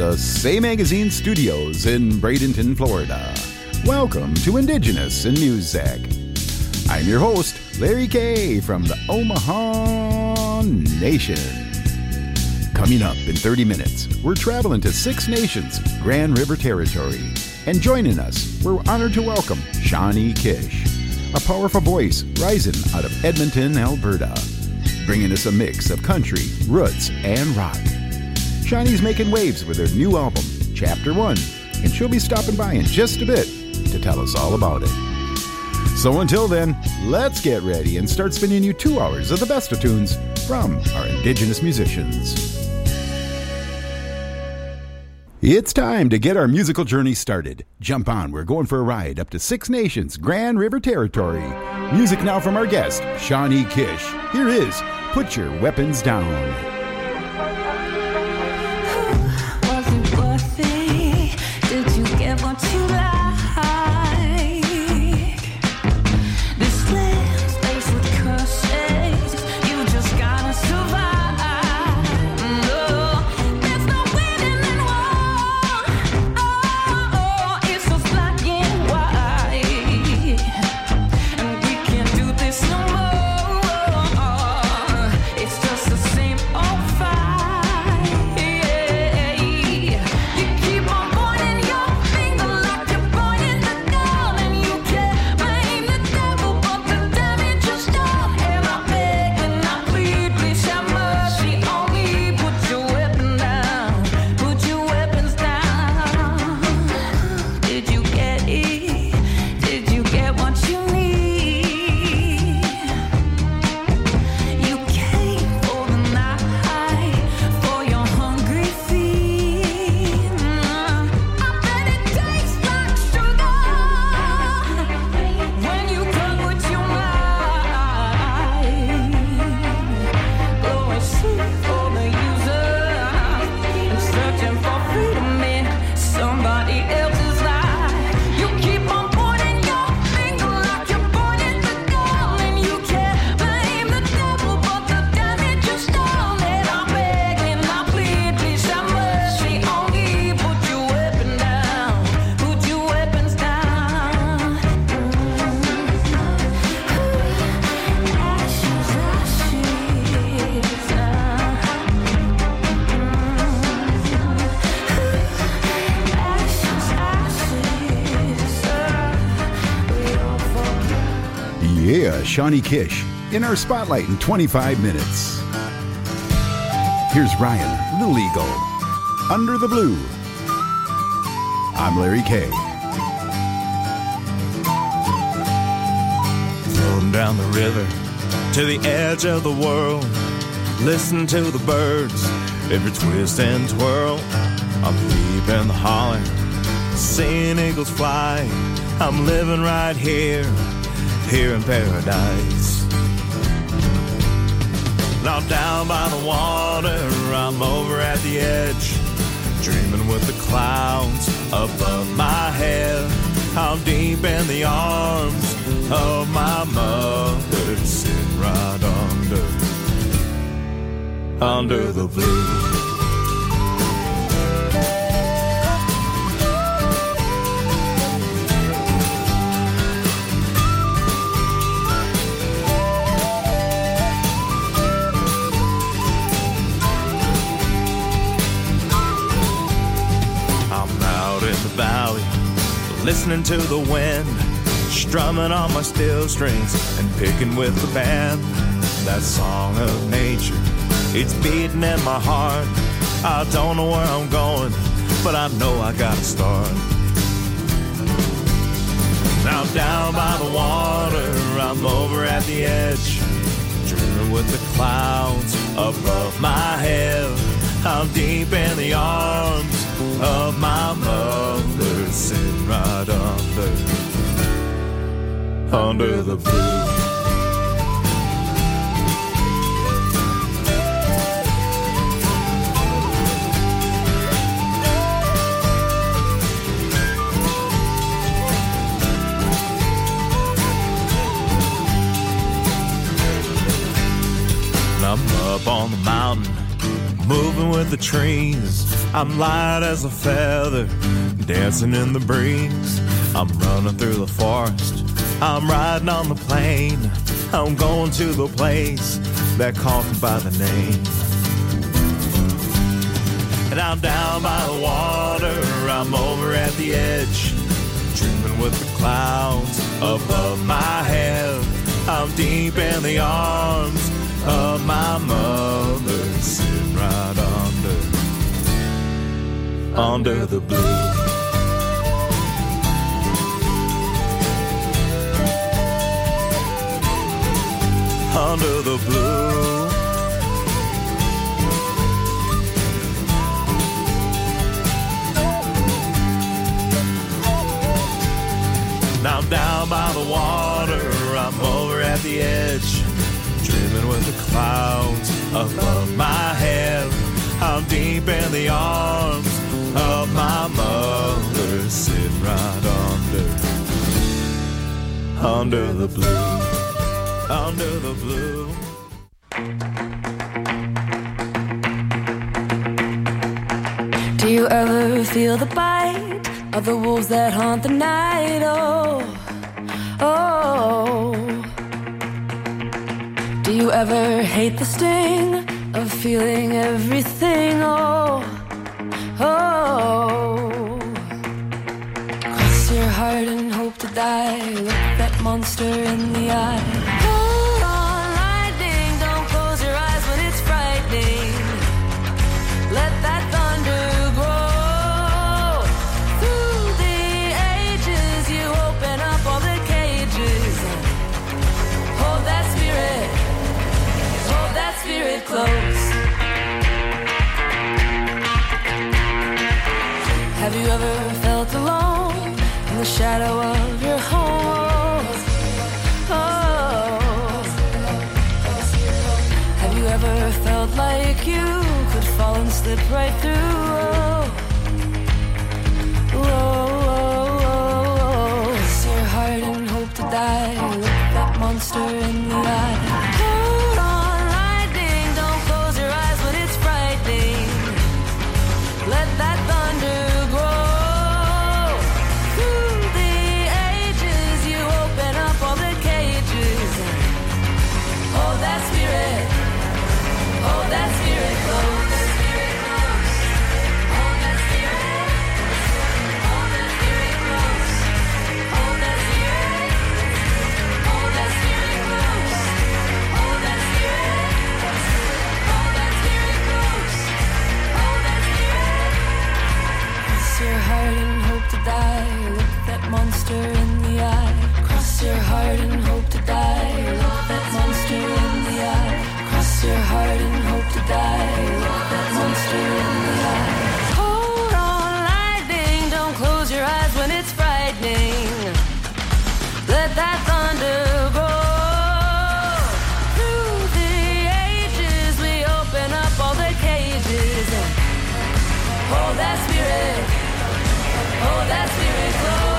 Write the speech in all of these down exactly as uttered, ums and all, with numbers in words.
the Say Magazine studios in Bradenton, Florida. Welcome to Indigenous in Music. I'm your host, Larry K. from the Omaha Nation. Coming up in thirty minutes, we're traveling to Six Nations, Grand River Territory. And joining us, we're honored to welcome Shawnee Kish, a powerful voice rising out of Edmonton, Alberta, bringing us a mix of country, roots, and rock. Shawnee's making waves with her new album, Chapter One, and she'll be stopping by in just a bit to tell us all about it. So until then, let's get ready and start spinning you two hours of the best of tunes from our Indigenous musicians. It's time to get our musical journey started. Jump on, we're going for a ride up to Six Nations, Grand River Territory. Music now from our guest, Shawnee Kish. Here is Put Your Weapons Down. Was it worth it? Did you get what you like? This land's laced with curses. You just gotta survive. No, there's no winning in war. Oh, it's so black and white, and we can't do this no more. It's just the same old fight. You keep on pointing your finger like you're pointing the gun, and you can't blame the devil, but the damage is done. And I beg and I plead, please have mercy on me. Put your weapon down, put your weapons down. Did you get it? Did you get what you need? You came for the night, for your hungry feet. I bet it tastes like sugar when you cut with your knife. Go and seek for the user and searching for freedom in somebody else's life. You keep on pointing your finger like you're pointing the gun, and you can't blame the devil, but the damage is done. And I beg and I plead, please have mercy on me. Put your weapon down, put your weapons down. Ashes, ashes, ashes, ashes. We all forget. Yeah, Shawnee Kish in our spotlight in twenty-five minutes. Here's Ryan Little Eagle, Under the Blue. I'm Larry K. Floating down the river to the edge of the world. Listen to the birds, every twist and twirl. I'm deep in the holler, seeing eagles fly. I'm living right here, here in paradise. Now down by the water, I'm over at the edge, dreaming with the clouds above my head. I'm deep in the arms of my mother, sitting right under, under the blue. I'm out in the valley, listening to the wind, strumming on my steel strings and picking with the band. That song of nature, it's beating in my heart. I don't know where I'm going, but I know I gotta start. Now down by the water, I'm over at the edge, dreaming with the clouds above my head. I'm deep in the arms of my mother, sitting right under, under the blue. I'm up on the mountain, moving with the trees. I'm light as a feather, dancing in the breeze. I'm running through the forest, I'm riding on the plain. I'm going to the place that called me by the name. And I'm down by the water, I'm over at the edge, dreaming with the clouds above my head. I'm deep in the arms of my mother, sitting right under, under the blue. Under the blue. Now I'm down by the water, I'm over at the edge, dreaming with the clouds above my head. I'm deep in the arms of my mother, sitting right under, under the blue. Under the blue. Do you ever feel the bite of the wolves that haunt the night? Oh, oh. Do you ever hate the sting of feeling everything? Oh, oh. Cross your heart and hope to die. Look that monster in the eye. Let that thunder grow. Through the ages, you open up all the cages. Hold that spirit, hold that spirit close. Have you ever felt alone in the shadow of your home? Oh. Have you ever felt like you could fall and slip right through? Oh, oh, oh, oh. It's your heart and hope to die. Look that monster in the eye. Hold on, lightning, don't close your eyes when it's frightening. Let that thunder grow. Through the ages, you open up all the cages. Hold that spirit, hold that spirit close. Monster in the eye. Cross your heart and hope to die. Look that monster in the eye. Cross your heart and hope to die. Look that monster in the eye. Hold on, lightning, don't close your eyes when it's frightening. Let that thunder grow. Through the ages, we open up all the cages. Hold that spirit, hold that spirit close.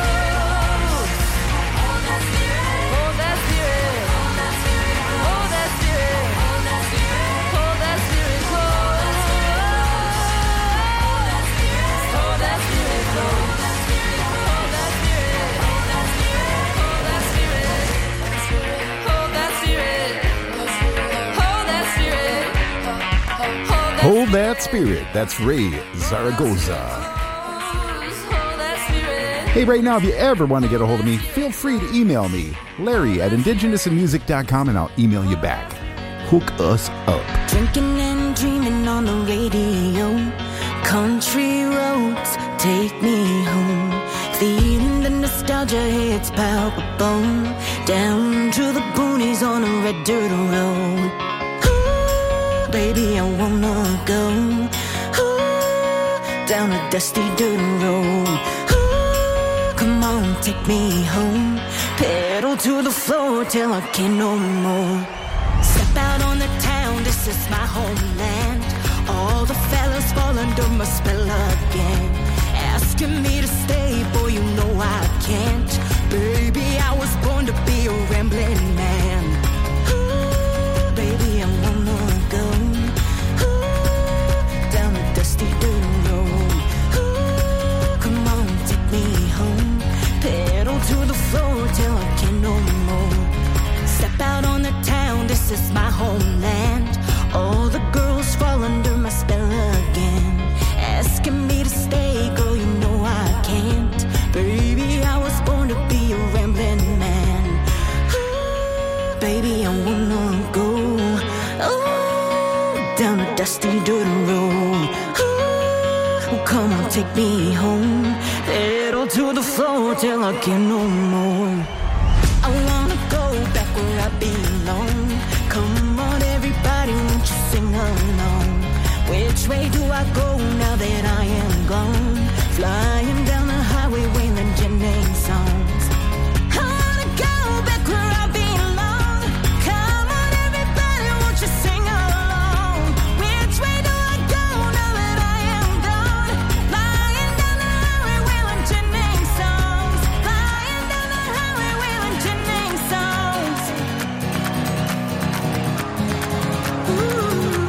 Hold That Spirit. That's Ray Zaragoza. Hey, right now, if you ever want to get a hold of me, feel free to email me, Larry at indigenous in music dot com, and I'll email you back. Hook us up. Drinking and dreaming on the radio. Country roads take me home. Feeling the nostalgia, it's palpable. Down to the boonies on a red dirt road. Ooh, baby, I wanna go. Ooh, down a dusty dirt road. Ooh, come on, take me home. Pedal to the floor till I can't no more. Step out on the town, this is my homeland. All the fellas fall under my spell again. Asking me to stay, boy, you know I can't. Baby, I was born to be a rambling man. Ooh, baby, I wanna go. Ooh, down the dusty dirt out on the town, this is my homeland. All the girls fall under my spell again, asking me to stay, girl, you know I can't. Baby, I was born to be a rambling man. Ooh, baby, I wanna go, oh, down a dusty dirt road. Ooh, come on, take me home, pedal to the floor till I can no more. I wanna go back where I belong. Come on, everybody, won't you sing along? Which way do I go now that I am gone? Flying down the highway, wailing Jennings songs. I wanna go back where I belong. Come on, everybody, won't you sing along? Which way do I go now that I am gone? Flying down the highway, wailing Jennings songs. Flying down the highway, wailing Jennings songs. Ooh.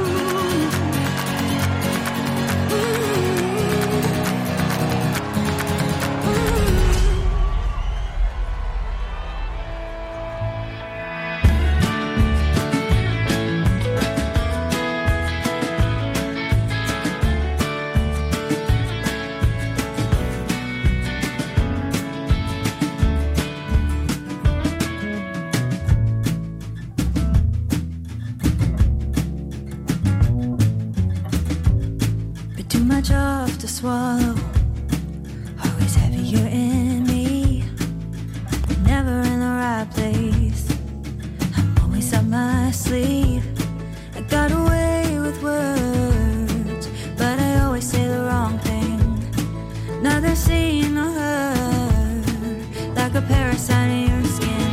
But too much off to swallow, always heavier in me, never in the right place. I'm always up my sleeve. I got away with words, but I always say the wrong thing. Neither seen nor heard, like a parasite in your skin.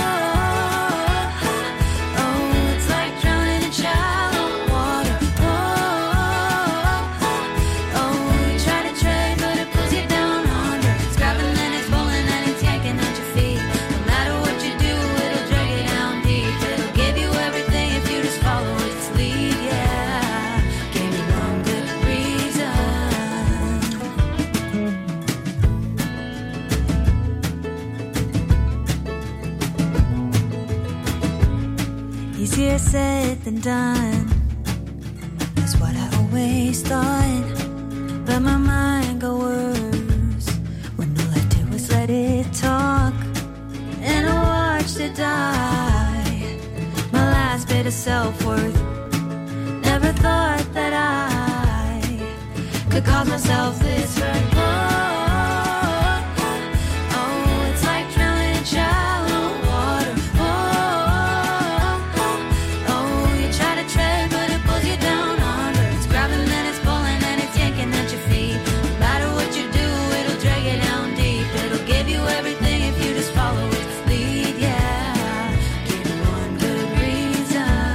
Oh, oh, it's like drowning in shallow water. Oh, oh, you try to tread, but it pulls you down under. It's grabbing and it's pulling and it's yanking at your feet. No matter what you do, it'll drag you down deep. It'll give you everything if you just follow its lead. Yeah, give me one good reason. Easier said than done, that's what I always thought. But my mind got worse when all I did was let it talk, and I watched it die. My last bit of self-worth. Never thought that I could cause myself this hurt. Oh, oh, it's like drowning in shallow water. Oh, oh, you try to tread, but it pulls you down under. It's grabbing and it's pulling and it's yanking at your feet. No matter what you do, it'll drag you down deep. It'll give you everything if you just follow its lead. Yeah, give me one good reason.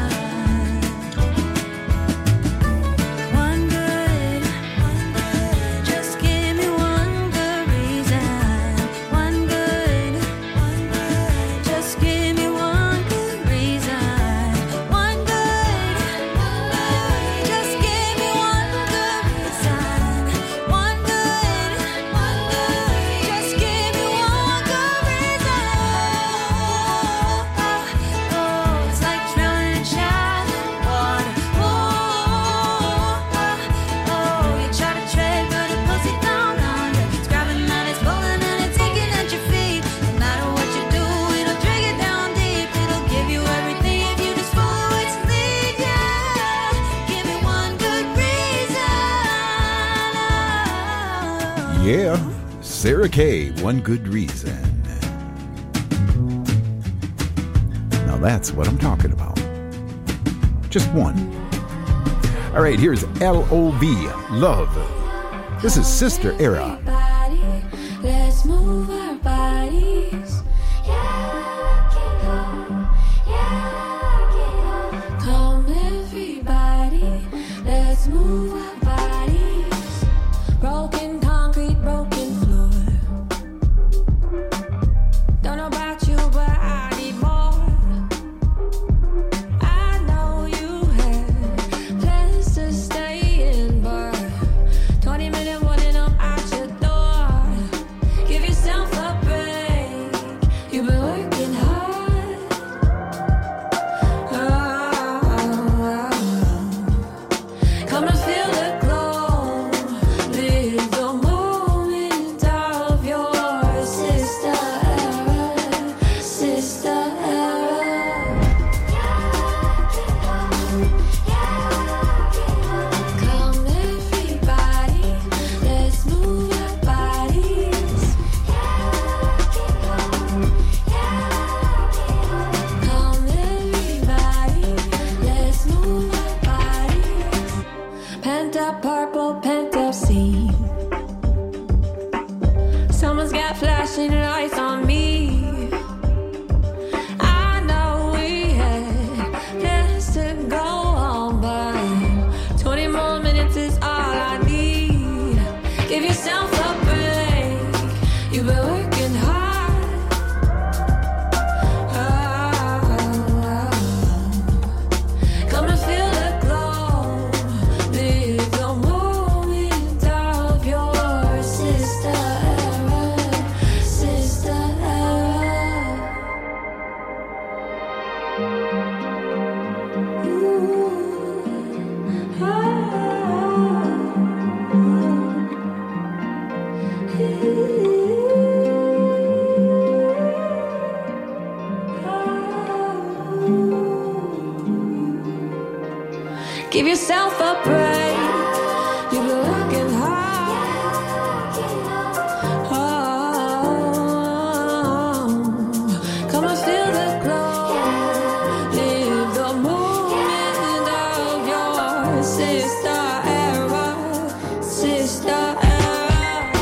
One good, one good, just give me one good reason. One good, one good, just give me one good reason. One good, just give me one good reason. One good, one good, just give me one good reason. Oh, it's like drowning in shallow water. Oh, oh, you try to tread, but it pulls you down under. It's grabbing and it's pulling and it's yanking at your feet. No matter what you do, it'll drag you down deep. It'll give you everything if you just follow its lead. Yeah, give me one good reason. Yeah, Sarah Kay, One Good Reason. Now that's what I'm talking about. Just one. All right, here's L O V, Love. This is Sister Era. Everybody, let's move our bodies. Yeah, get up. Yeah, get up. Come, everybody, let's move our bodies. Broken concrete, broken floor. Don't know about you, but I need more. I know you had plans to stay in, but twenty minute warning, I'm at your door. Give yourself flashing lights on me. I know we had plans to go on, but twenty more minutes is all I need. Give yourself a break. You've been working hard. Give yourself a break. You've been working hard. Oh, come and feel the glow. Live the moment of your sister era, sister era.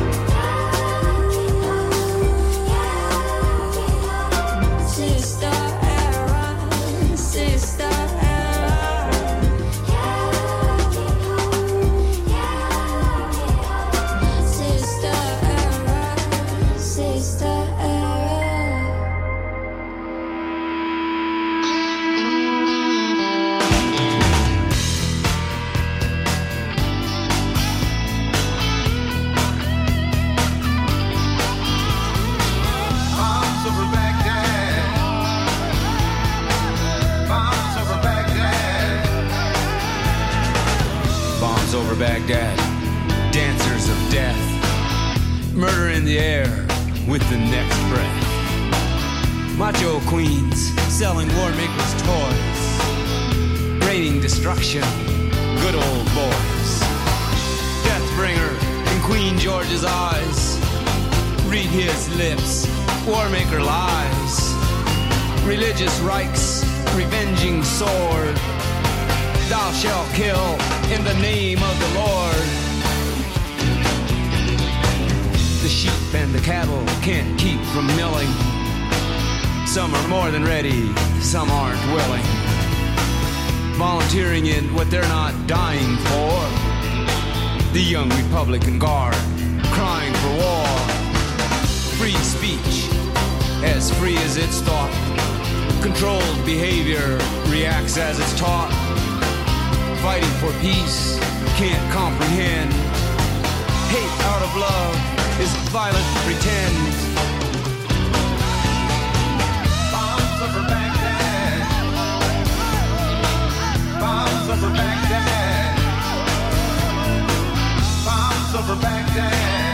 Sister era, sister era. Over Baghdad, dancers of death, murder in the air with the next breath. Macho queens selling war makers' toys, raining destruction, good old boys. Deathbringer in Queen George's eyes, read his lips, war maker lies. Religious rites, revenging sword. Thou shalt kill in the name of the Lord. The sheep and the cattle can't keep from milling. Some are more than ready, some aren't willing. Volunteering in what they're not dying for. The young Republican Guard crying for war. Free speech, as free as it's thought. Controlled behavior reacts as it's taught. Fighting for peace, can't comprehend. Hate out of love is violent pretend. Bombs over Baghdad. Bombs over Baghdad. Bombs over Baghdad.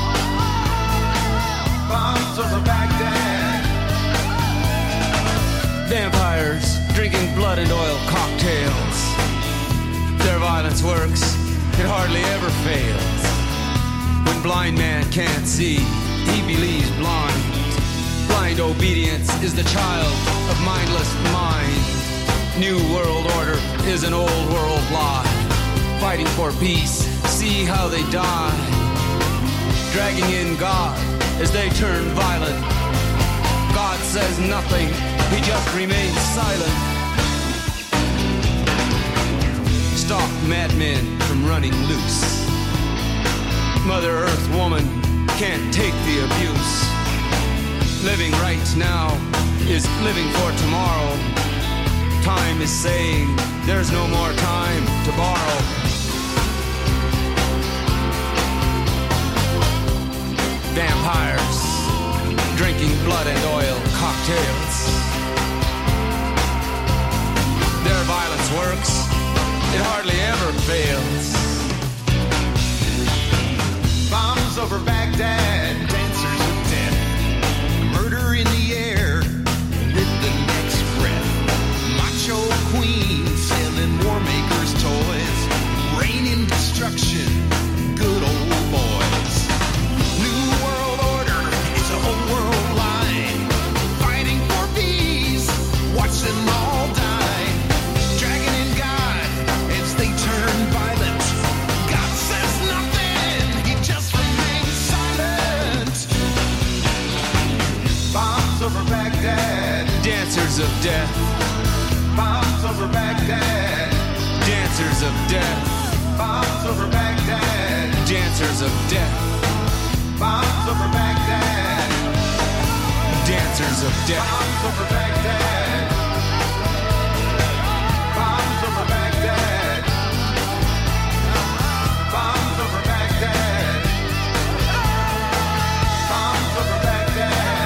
Bombs over Baghdad. Vampires drinking blood and oil cocktails. Their violence works, it hardly ever fails. When blind man can't see, he believes blind. Blind obedience is the child of mindless mind. New world order is an old world lie. Fighting for peace, see how they die. Dragging in God as they turn violent. God says nothing, he just remains silent. Stop madmen from running loose. Mother Earth woman can't take the abuse. Living right now is living for tomorrow. Time is saying there's no more time to borrow. Vampires drinking blood and oil cocktails. Their violence works, it hardly ever fails. Bombs over Baghdad, dancers of death, murder in the air with the next breath. Macho queens selling war makers' toys, raining destruction, good old boys. New world order is a whole world line, fighting for peace, watch them all die. Dragging in God as they turn violent. God says nothing, he just remains silent. of death. Bombs over Baghdad. Dancers of death. Bombs over Baghdad. Dancers of death. Bombs over Baghdad. Dancers of death. Bombs over Baghdad. Bombs over Baghdad. Bombs over Baghdad. Bombs over Baghdad.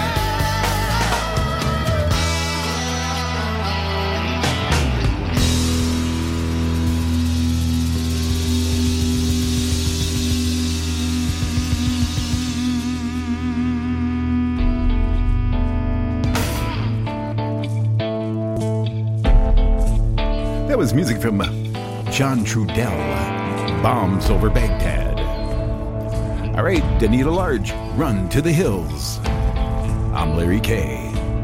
That was music from John Trudell, Bombs Over Baghdad. All right, Danita Large, Run to the Hills. I'm Larry K.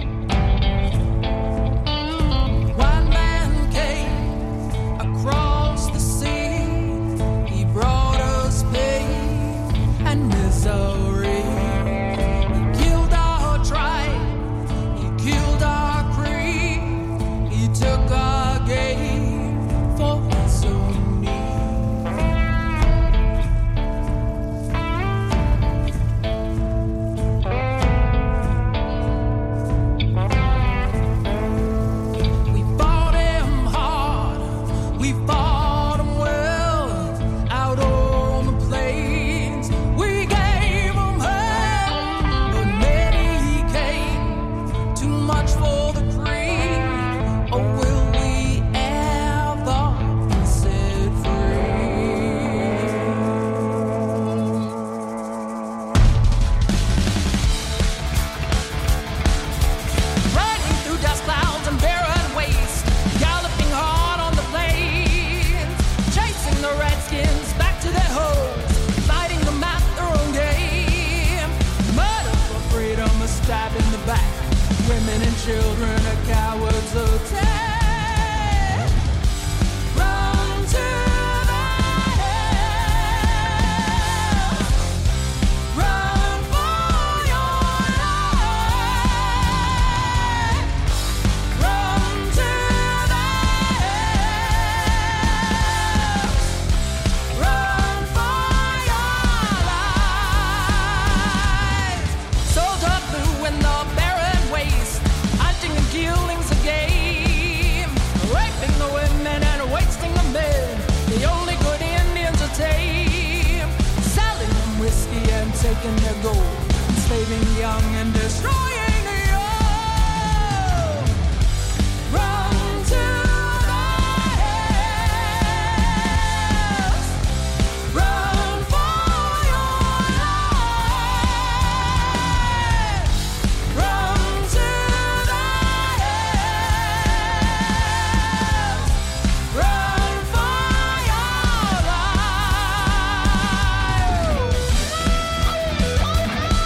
One man came across the sea. He brought us pain and misery. He killed our tribe. He killed our creed. He took our game for his own need. We fought him hard, we fought him well, out on the plains. We gave him hell, but many came, too much for the creed. Or will we ever be set free? Riding through dust clouds and barren waste, galloping hard on the plains, chasing the redskins back to their homes, fighting them at their own game. Murder for freedom, a stab in the back. Women and children are cowards of death. Run to the hills. Run for your life. Run to the hills. Run for your life. Sold up blue in the barren waste, hunting and killing's a game, raping the women and wasting the men. The only good Indians are tame, selling them whiskey and taking their gold, enslaving the young and destroying the old. Run to the hills. Run for your life. Run to the hills. Run for your life.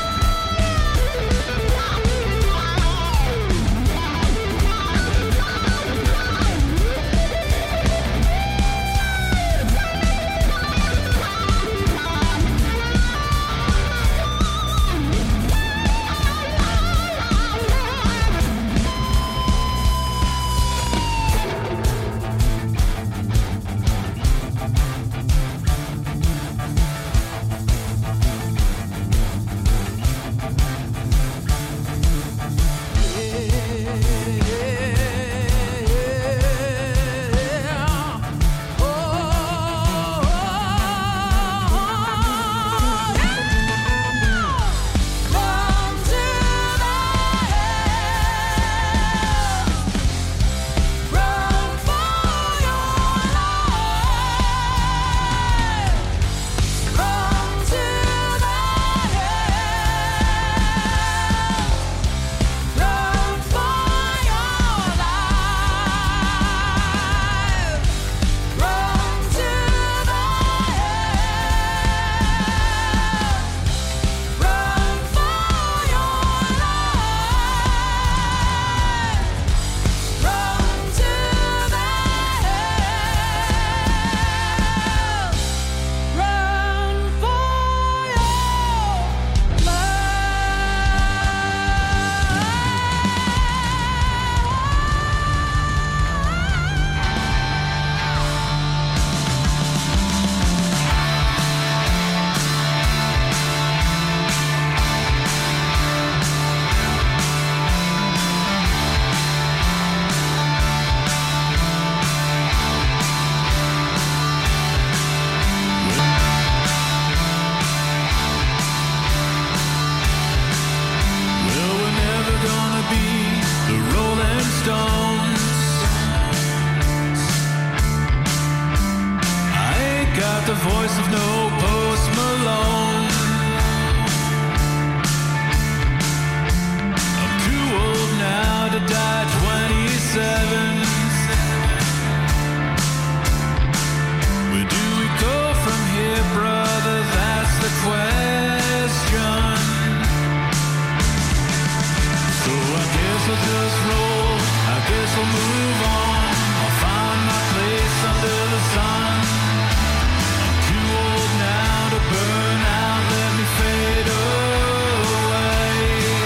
I'll just roll. I guess I'll move on. I'll find my place under the sun. I'm too old now to burn out. Let me fade away.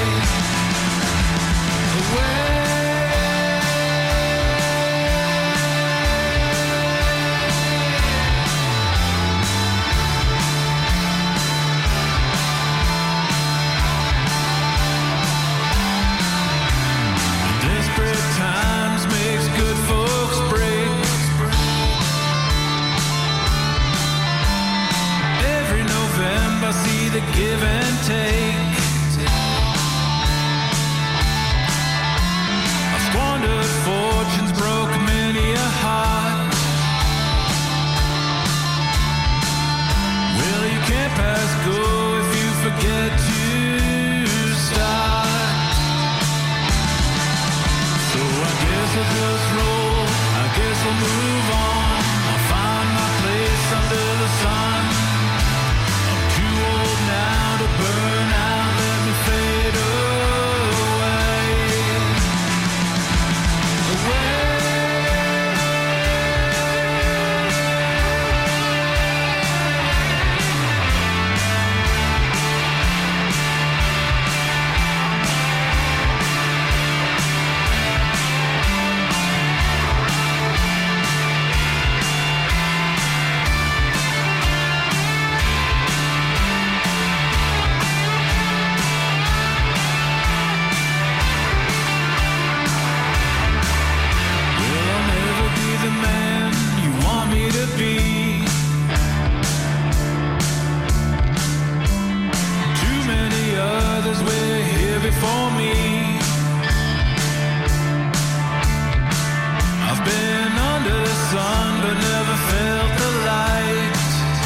Away. Desperate times makes good folks break. Every November I see the give and take. I squandered fortunes, broke many a heart. Well, you can't pass go if you forget to start. So I guess I'll just roll, I guess I'll move on. I'll find my place under the sun. I'm too old now to burn out, let me fade away. Away. Well, I'll never be the man you want me to be. Too many others were here before me. I've been under the sun but never felt the light.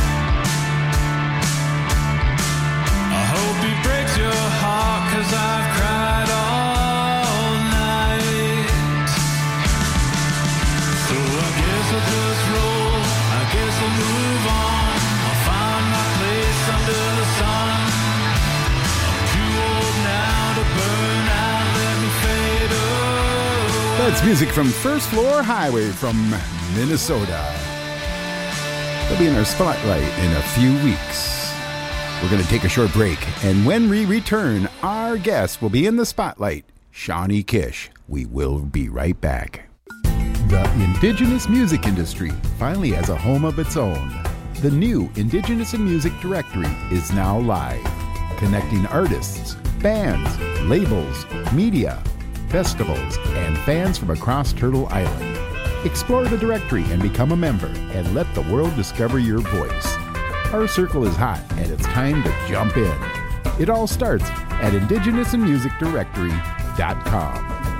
I hope he breaks your heart, 'cause I've cried all night. So I guess I'll just roll, I guess I'll move on. I'll find my place under the sun. I'm too old now to burn out, let me fade away. That's music from First Floor Highway from Minnesota. They'll be in our spotlight in a few weeks. We're going to take a short break, and when we return, our guest will be in the spotlight, Shawnee Kish. We will be right back. The indigenous music industry finally has a home of its own. The new Indigenous in Music Directory is now live, connecting artists, bands, labels, media, festivals, and fans from across Turtle Island. Explore the directory and become a member, and let the world discover your voice. Our circle is hot, and it's time to jump in. It all starts at indigenous in music directory dot com.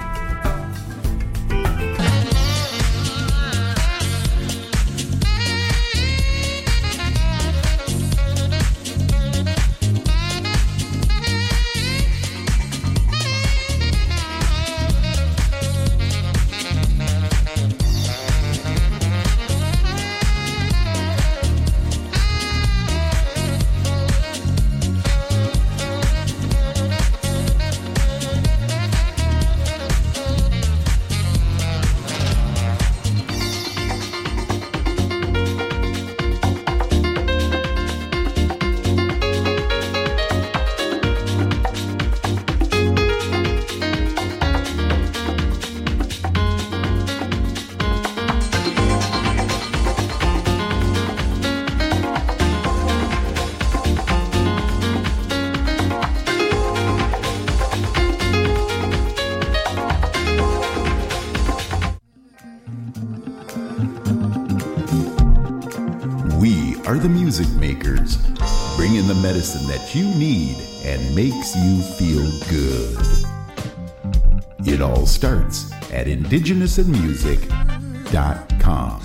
are the music makers, bringing the medicine that you need and makes you feel good. It all starts at indigenous in music dot com.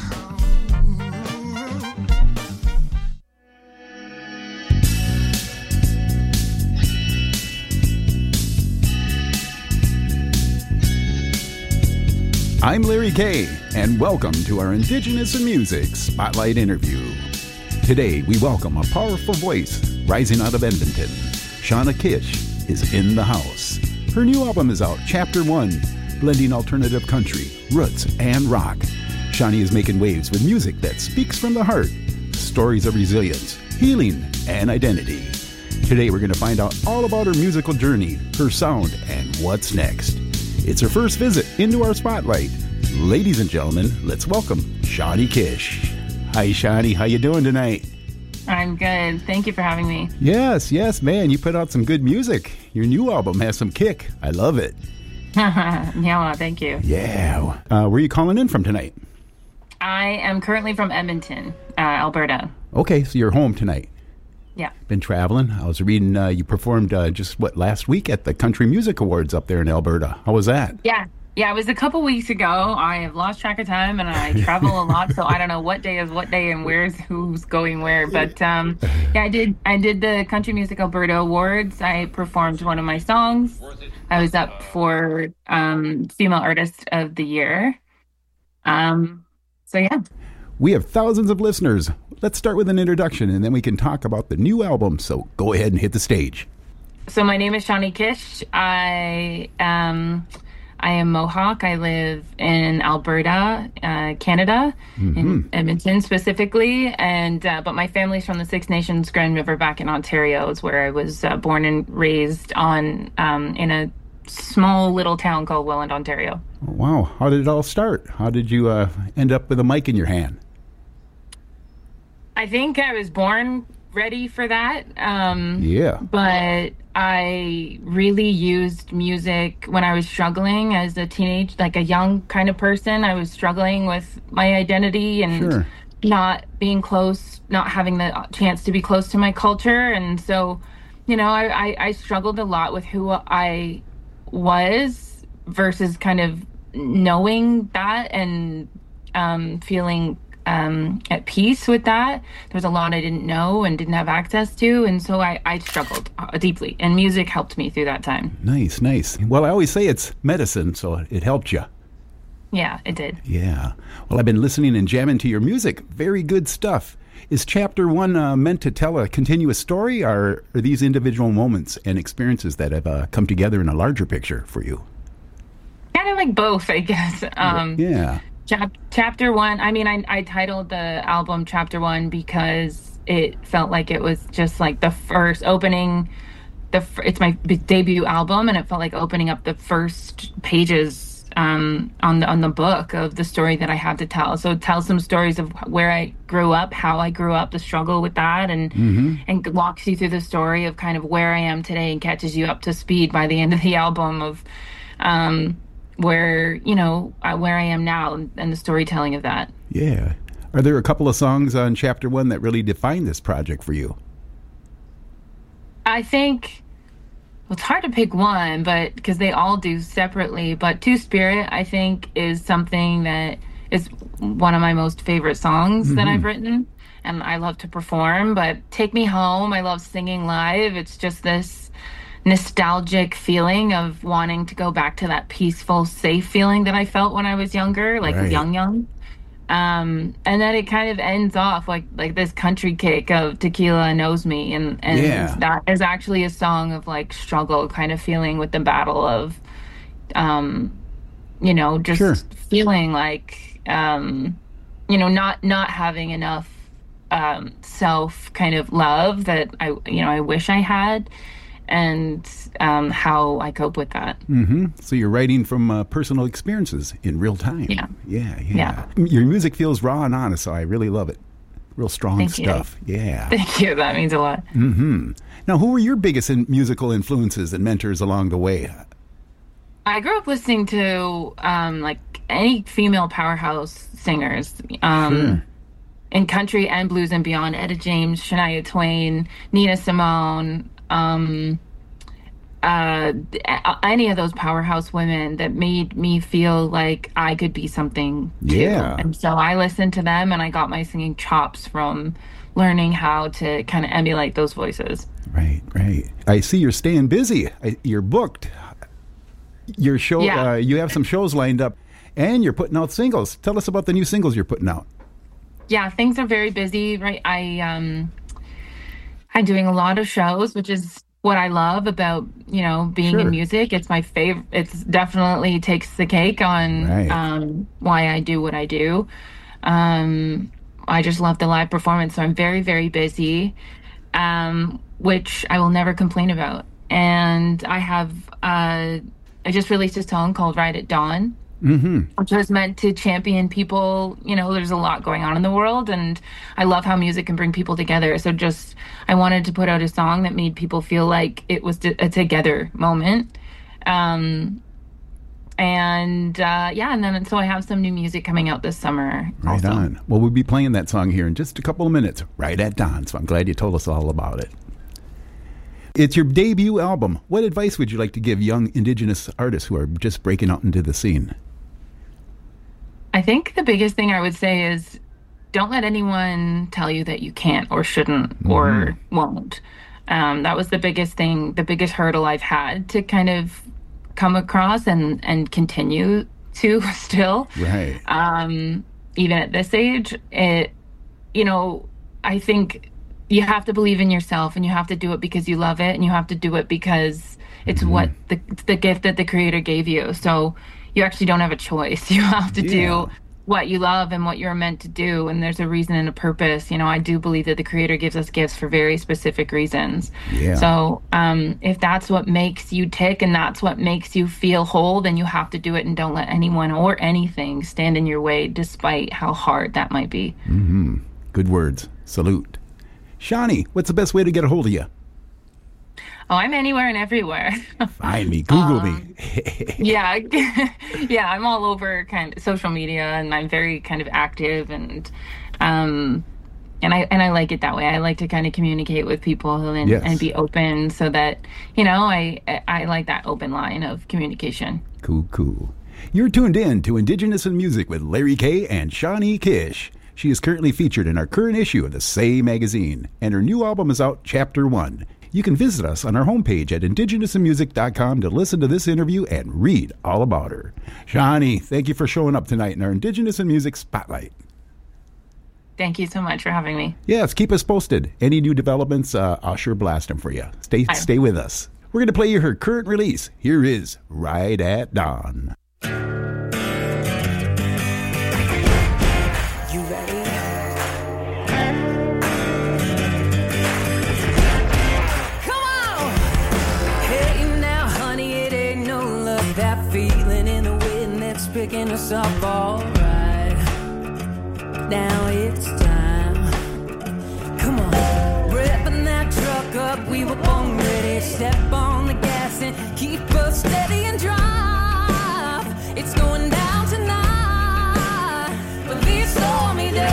I'm Larry Kay, and welcome to our Indigenous in Music Spotlight interview. Today, we welcome a powerful voice rising out of Edmonton. Shawnee Kish is in the house. Her new album is out, Chapter One, blending alternative country, roots, and rock. Shawnee is making waves with music that speaks from the heart, stories of resilience, healing, and identity. Today we're going to find out all about her musical journey, her sound, and what's next. It's her first visit into our spotlight. Ladies and gentlemen, let's welcome Shawnee Kish. Hi, Shawnee. How you doing tonight? I'm good. Thank you for having me. Yes, yes, man. You put out some good music. Your new album has some kick. I love it. Yeah, well, thank you. Yeah. Uh, where are you calling in from tonight? I am currently from Edmonton, uh, Alberta. Okay, so you're home tonight. Yeah. Been traveling. I was reading uh, you performed uh, just, what, last week at the Country Music Awards up there in Alberta. How was that? Yeah. Yeah, it was a couple weeks ago. I have lost track of time, and I travel a lot, so I don't know what day is what day and where's who's going where. But um, yeah, I did. I did the Country Music Alberta Awards. I performed one of my songs. I was up for um, Female Artist of the Year. Um, so yeah. We have thousands of listeners. Let's start with an introduction, and then we can talk about the new album. So go ahead and hit the stage. So my name is Shawnee Kish. I um. I am Mohawk. I live in Alberta, uh, Canada, mm-hmm. in Edmonton specifically. And uh, but my family's from the Six Nations Grand River back in Ontario, is where I was uh, born and raised on um, in a small little town called Welland, Ontario. Wow. How did it all start? How did you uh, end up with a mic in your hand? I think I was born ready for that. Um, yeah. But I really used music when I was struggling as a teenage, like a young kind of person. I was struggling with my identity and sure. not being close, not having the chance to be close to my culture. And so, you know, I, I, I struggled a lot with who I was versus kind of knowing that and um, feeling Um, at peace with that. There's a lot I didn't know and didn't have access to, and so I, I struggled uh, deeply, and music helped me through that time. Nice, nice. Well, I always say it's medicine, so it helped you. Yeah, it did. Yeah. Well, I've been listening and jamming to your music. Very good stuff. Is Chapter One uh, meant to tell a continuous story, or are these individual moments and experiences that have uh, come together in a larger picture for you? Kind of like both, I guess. Um, yeah. Chap- chapter one, I mean, I, I titled the album Chapter One because it felt like it was just like the first opening, the it's my debut album, and it felt like opening up the first pages um, on the on the book of the story that I had to tell. So it tells some stories of where I grew up, how I grew up, the struggle with that, and mm-hmm. and walks you through the story of kind of where I am today and catches you up to speed by the end of the album of um where, you know, uh, where I am now and the storytelling of that. Yeah. Are there a couple of songs on Chapter One that really define this project for you? I think, well, it's hard to pick one, but because they all do separately, but Two Spirit, I think, is something that is one of my most favorite songs mm-hmm. that I've written, and I love to perform. But Take Me Home, I love singing live. It's just this nostalgic feeling of wanting to go back to that peaceful, safe feeling that I felt when I was younger, like right. young, young. Um, and then it kind of ends off like like this country kick of Tequila Knows Me, and and yeah. that is actually a song of like struggle, kind of feeling with the battle of, um, you know, just sure. feeling like, um, you know, not not having enough um, self kind of love that I you know I wish I had. And um, how I cope with that. Mm-hmm. So you're writing from uh, personal experiences in real time. Yeah. yeah. Yeah, yeah. Your music feels raw and honest, so I really love it. Real strong Thank stuff. You. Yeah. Thank you. That means a lot. Mm-hmm. Now, who were your biggest in- musical influences and mentors along the way? I grew up listening to um, like any female powerhouse singers. Um, sure. In country and blues and beyond. Etta James, Shania Twain, Nina Simone, um, uh, any of those powerhouse women that made me feel like I could be something too. Yeah. And so I listened to them, and I got my singing chops from learning how to kind of emulate those voices. Right, right. I see you're staying busy. I, you're booked. Your show, yeah. uh, you have some shows lined up, and you're putting out singles. Tell us about the new singles you're putting out. Yeah, things are very busy, right? I um I'm doing a lot of shows, which is what I love about, you know, being Sure. in music. It's my favorite. It's definitely takes the cake on Right. um, why I do what I do. Um, I just love the live performance. So I'm very, very busy, um, which I will never complain about. And I have, uh, I just released a song called Ride at Dawn, Mm-hmm. which was meant to champion people. You know, there's a lot going on in the world, and I love how music can bring people together. So just, I wanted to put out a song that made people feel like it was a together moment. Um, and uh, yeah, and then so I have some new music coming out this summer. Right also. on. Well, we'll be playing that song here in just a couple of minutes, right at dawn. So I'm glad you told us all about it. It's your debut album. What advice would you like to give young Indigenous artists who are just breaking out into the scene? I think the biggest thing I would say is don't let anyone tell you that you can't or shouldn't or won't. Um, that was the biggest thing, the biggest hurdle I've had to kind of come across and, and continue to still. Right. Um, even at this age, it, you know, I think you have to believe in yourself and you have to do it because you love it and you have to do it because it's what the, the gift that the creator gave you. So you actually don't have a choice. You have to Yeah. do what you love and what you're meant to do. And there's a reason and a purpose. You know, I do believe that the creator gives us gifts for very specific reasons. Yeah. So um, if that's what makes you tick and that's what makes you feel whole, then you have to do it and don't let anyone or anything stand in your way, despite how hard that might be. Mm-hmm. Good words. Salute. Shawnee, what's the best way to get a hold of you? Oh, I'm anywhere and everywhere. Find me. Google Um, me. yeah, yeah, I'm all over kind of social media, and I'm very kind of active, and um, and I and I like it that way. I like to kind of communicate with people and, Yes. and be open, so that you know, I I like that open line of communication. Cool, cool. You're tuned in to Indigenous in Music with Larry Kay and Shawnee Kish. She is currently featured in our current issue of the Say magazine, and her new album is out, Chapter One. You can visit us on our homepage at indigenous in music dot com to listen to this interview and read all about her. Shawnee, thank you for showing up tonight in our Indigenous in Music Spotlight. Thank you so much for having me. Yes, keep us posted. Any new developments, uh, I'll sure blast them for you. Stay, Bye. stay with us. We're going to play you her current release. Here is Ride at Dawn. You ready? Come on! Hey now, honey, it ain't no luck. That feeling in the wind that's picking us up all right. Now it's time. Come on, revving that truck up. We were born ready. Step on the gas and keep us steady and drive. It's going down tonight. But these stormy days,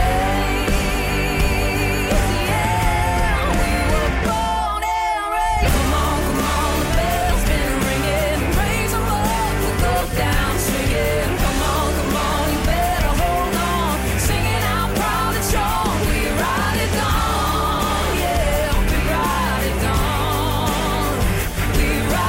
yeah, we were born and raised. Come on, come on, the bells been ringing. Raise 'em up, we'll go down swinging. Come on, come on, you better hold on. Singing out proud and strong. We ride it on, yeah, we ride it on. We ride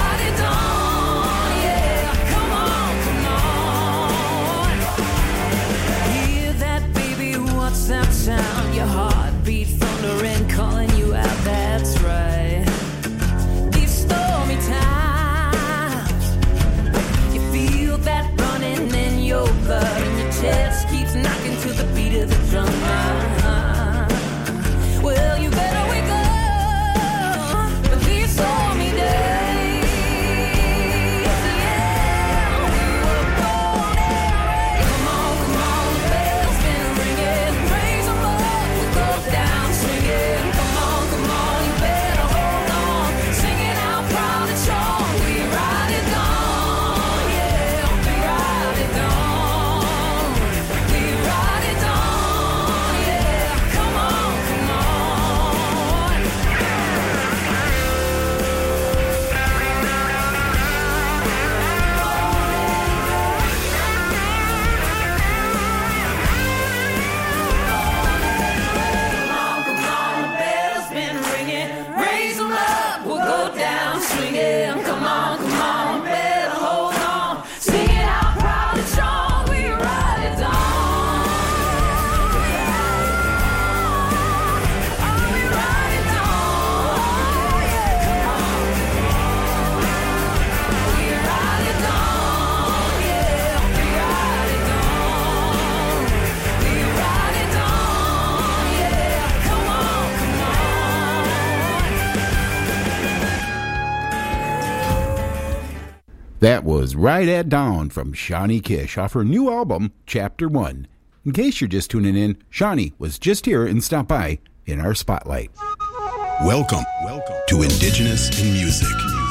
That was Ride At Dawn from Shawnee Kish off her new album, Chapter one. In case you're just tuning in, Shawnee was just here and stopped by in our spotlight. Welcome, welcome to Indigenous in Music.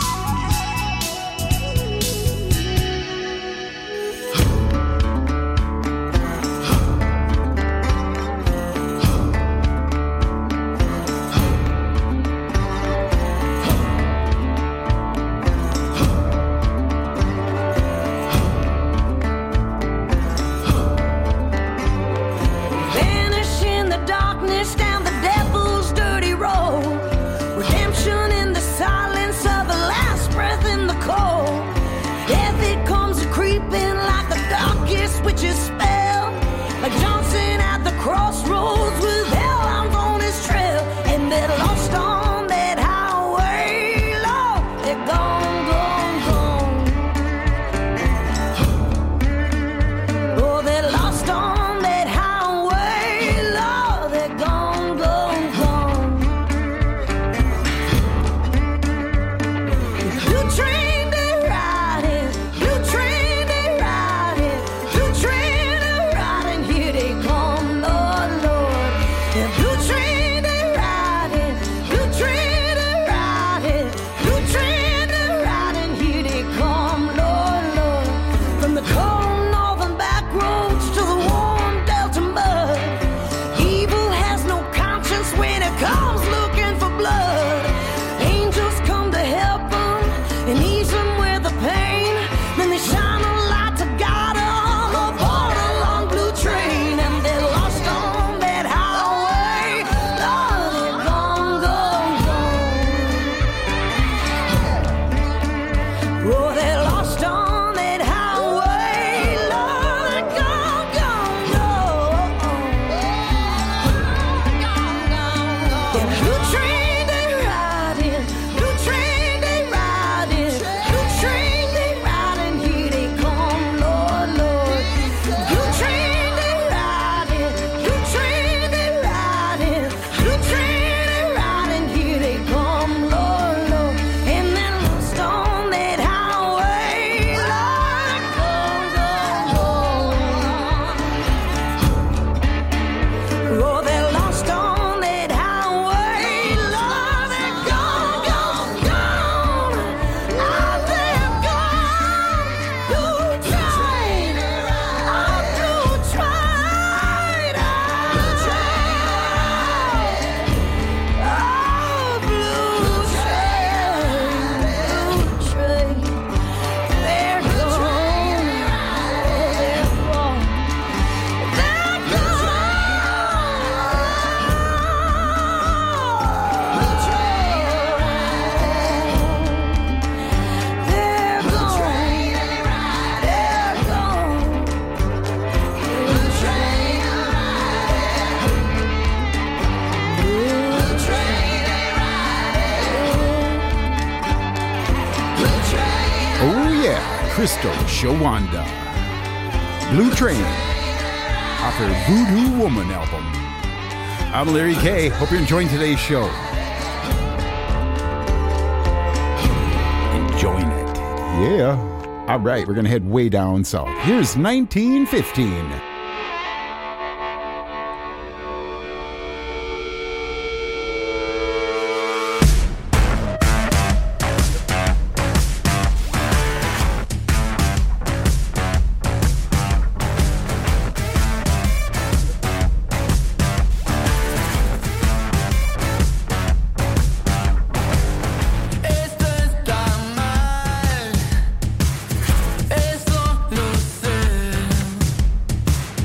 Vanish in the darkness down the devil's dirty road. Redemption in the silence of the last breath in the cold. Death, it comes creeping like the darkest witch's spell. Like Johnson at the crossroads with hellhounds on his trail. And they're lost on that highway, Lord, they're gone, gone, gone. Oh, they're lost on that highway, Lord, they're gone, gone, gone. Blue train they riding, blue train they riding, blue train they riding, here they come, Lord, Lord. Yeah, blue train they riding, blue train they riding, blue train they riding, here they come, Lord, Lord. From the cold northern back roads to the warm Delta mud, evil has no conscience when it comes looking for blood. Angels come to help them and ease them with the pain. Then they shine a light to guide them aboard a long blue train. And they're lost on that highway. Lord, they're gone, gone, gone. Oh, they're lost on that highway. Lord, they're gone, gone, gone. Yeah, blue train they riding, blue train they riding, blue train they riding, here they come, Lord, Lord. Blue train they riding, blue train they riding, blue train they riding, here they come, Lord, Lord. And they're lost on that highway, Lord, gone, gone, gone. Oh, they're lost on that highway, Lord, they're gone, gone, gone. Oh, they're gone. Blue train, oh, blue train, oh, blue train, blue train. They're gone, they're gone, they're Oh yeah, Crystal Shawanda. Blue Train off her Voodoo Woman album. I'm Larry K. Hope you're enjoying today's show. Enjoying it. Yeah. All right, we're going to head way down south. Here's nineteen fifteen. Esto está mal, eso lo sé.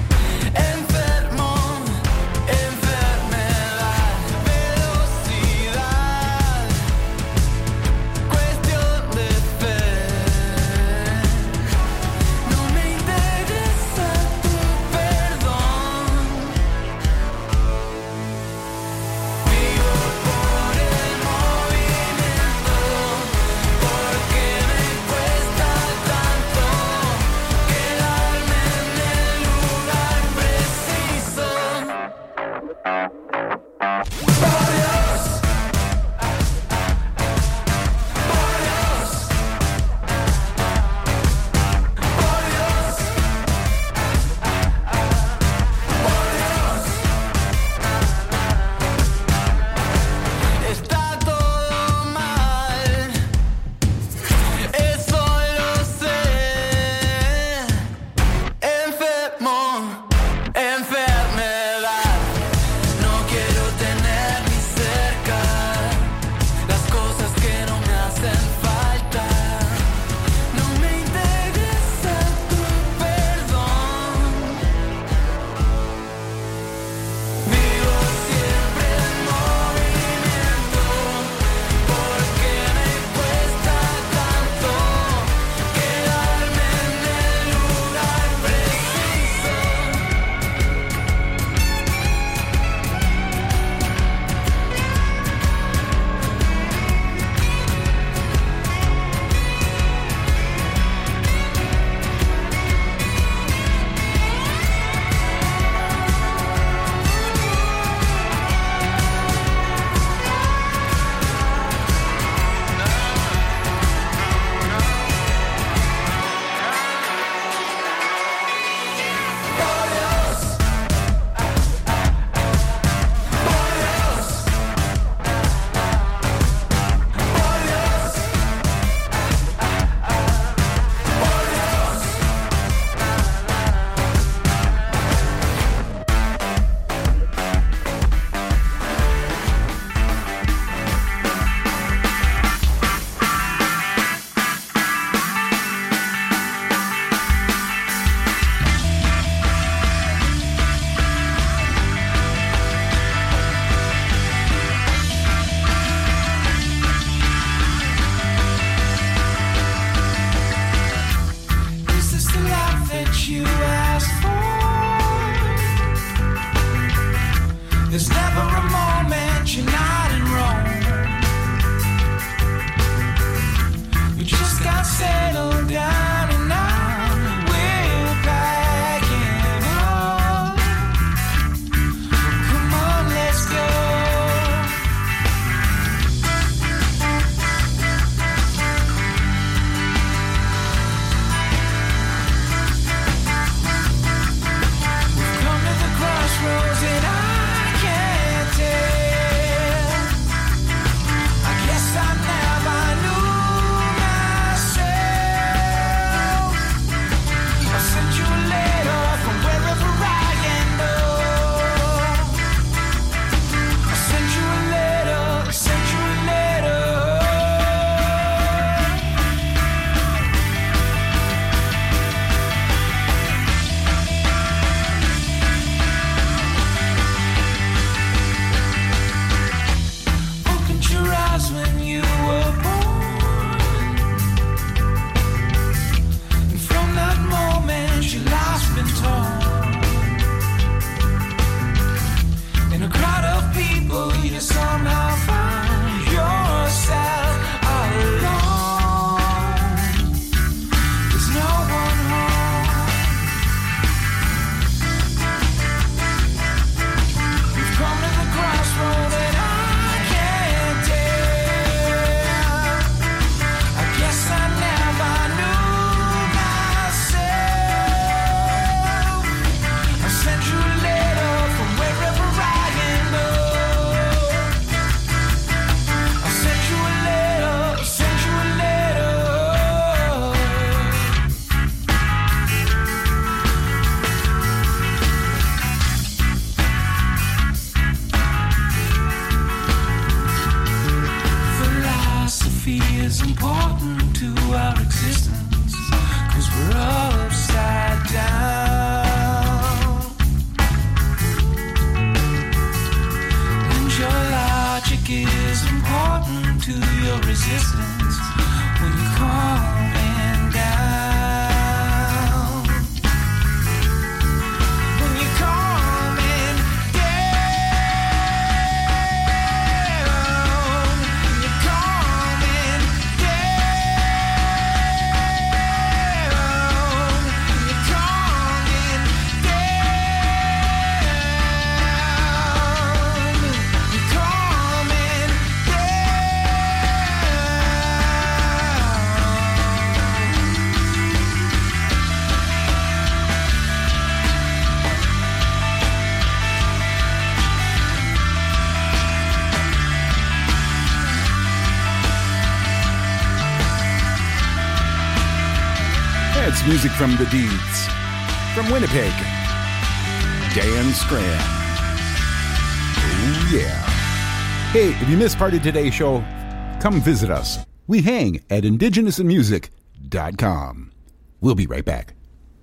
That's music from the Deeds. From Winnipeg, Dan Scram. Oh, yeah. Hey, if you missed part of today's show, come visit us. We hang at indigenous in music dot com. We'll be right back.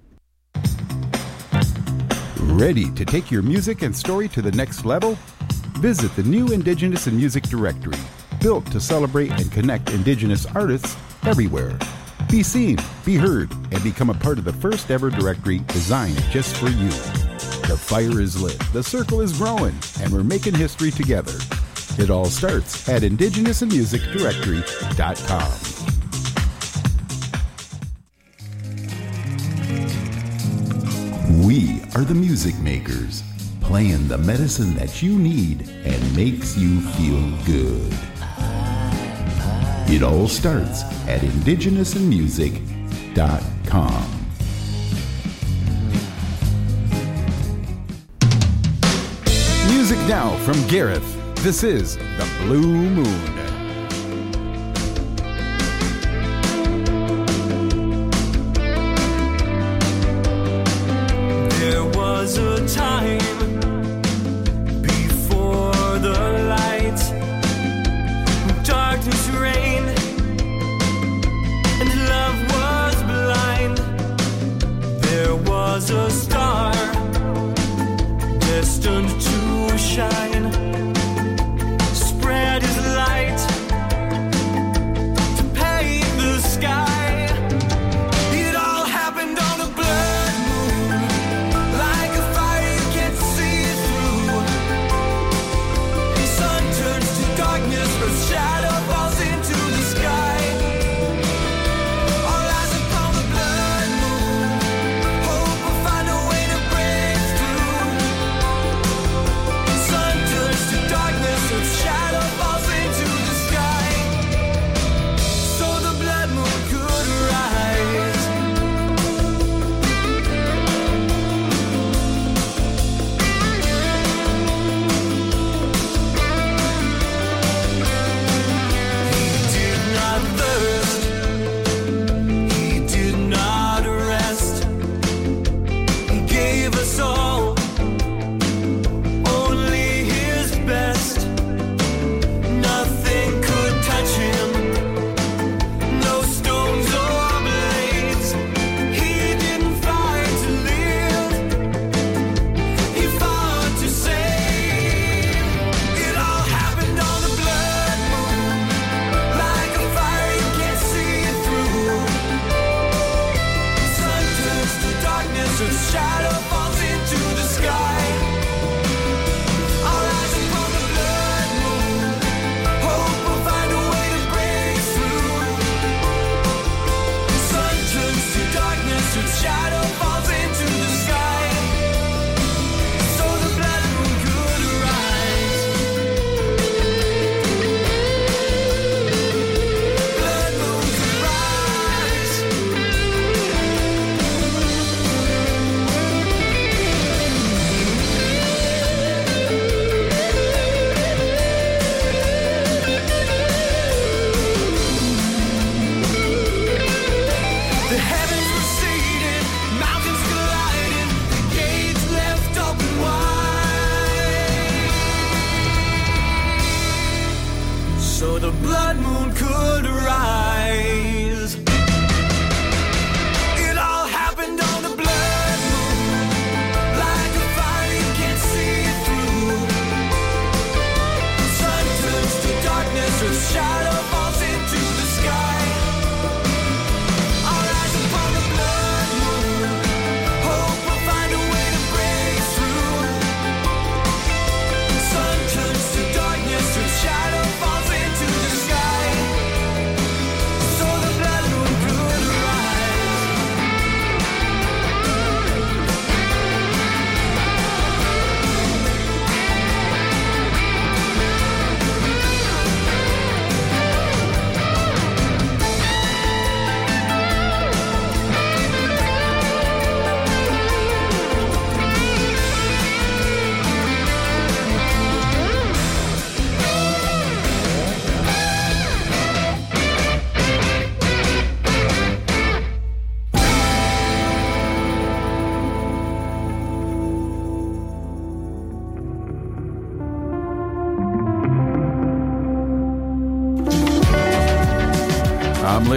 Ready to take your music and story to the next level? Visit the new Indigenous in Music directory, built to celebrate and connect Indigenous artists everywhere. Be seen, be heard, and become a part of the first ever directory designed just for you. The fire is lit, the circle is growing, and we're making history together. It all starts at indigenous in music directory dot com. We are the music makers, playing the medicine that you need and makes you feel good. It all starts at indigenous in music dot com. Music now from Gareth. This is The Blue Moon. There was a time before the light, darkness reigned, and love was blind. There was a star destined to shine, spread his light to paint the sky. It all happened on a blood moon, like a fire you can't see through. The sun turns to darkness, a shadow falls into the sky. All eyes upon the blood moon, hope will find a way to break through. The sun turns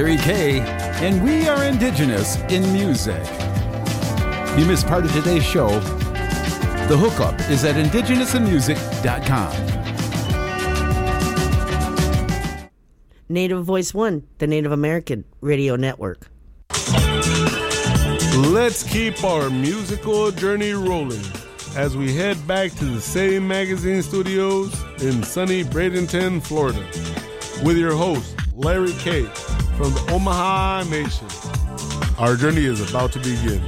Larry K, and we are Indigenous in Music. You missed part of today's show. The hookup is at indigenous in music dot com. Native Voice One, the Native American Radio Network. Let's keep our musical journey rolling as we head back to the same magazine studios in sunny Bradenton, Florida, with your host, Larry K, from the Omaha Nation. Our journey is about to begin.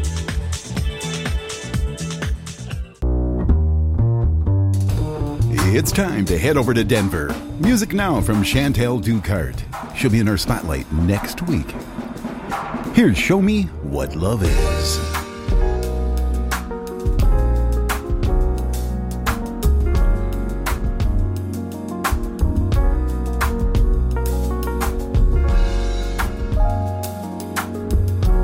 It's time to head over to Denver. Music now from Chantel Ducart. She'll be in our spotlight next week. Here's Show Me What Love Is.